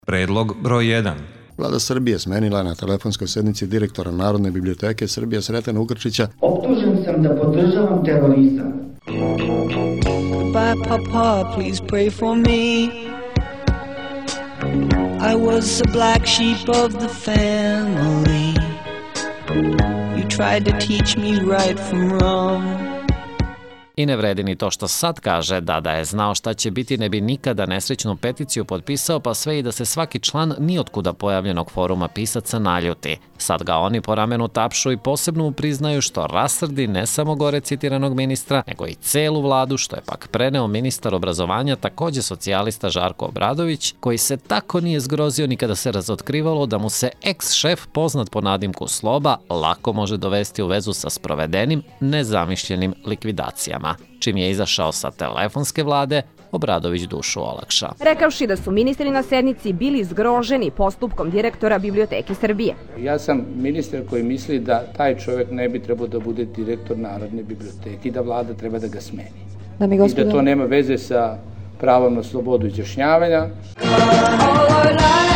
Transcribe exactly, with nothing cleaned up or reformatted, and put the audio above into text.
Predlog broj jedan. Vlada Srbije smenila na telefonskoj sednici direktora Narodne biblioteke Srbije Sretena Ukrčića. Optužen sam da podržavam terorizam. Goodbye, Papa, please pray for me. I was a black sheep of the family. You tried to teach me right from wrong. I ne vredi ni to što sad kaže da da je znao šta će biti ne bi nikada nesrećnu peticiju potpisao, pa sve i da se svaki član nijotkuda pojavljenog foruma pisaca naljuti. Sad ga oni po ramenu tapšu i posebno mu priznaju što rasrdi ne samo gore citiranog ministra, nego i celu vladu, što je pak preneo ministar obrazovanja, takođe socijalista Žarko Obradović, koji se tako nije zgrozio ni kada se razotkrivalo da mu se ex-šef poznat po nadimku Sloba lako može dovesti u vezu sa sprovedenim nezamišljenim likvidacijama. Čim je izašao sa telefonske vlade, Obradović dušu olakša. Rekavši da su ministri na sednici bili zgroženi postupkom direktora Biblioteke Srbije. Ja sam ministar koji misli da taj čovjek ne bi trebao da bude direktor Narodne biblioteke i da vlada treba da ga smeni. Da mi gospodin... I da to nema veze sa pravom na slobodu izjašnjavanja.